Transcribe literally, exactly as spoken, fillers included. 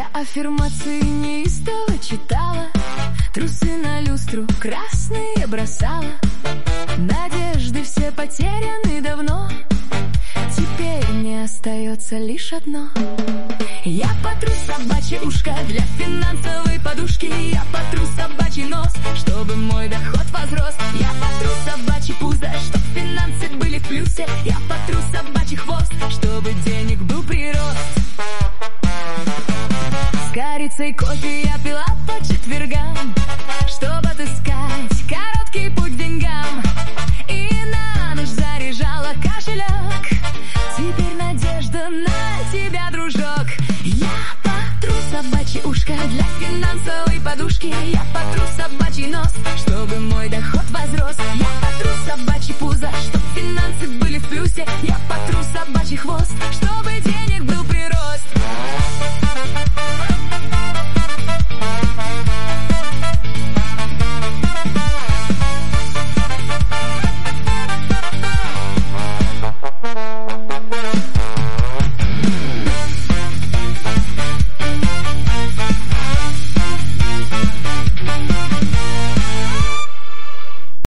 Я аффирмации неистово читала, трусы на люстру красные бросала. Надежды все потеряны давно, теперь мне остается лишь одно. Я потру собачье ушко для финансовой подушки. Я потру собачий нос, чтобы мой доход возрос. Я потру собачье пузо, чтоб финансы были в плюсе. Я потру собачий хвост, чтобы денег был прирост. С корицей кофе я пила по четвергам, чтобы отыскать короткий путь к деньгам. И на ночь заряжала кошелек. Теперь надежда на тебя, дружок. Я потру собачье ушко для финансовой подушки. Я потру собачий нос, чтобы мой доход возрос. Я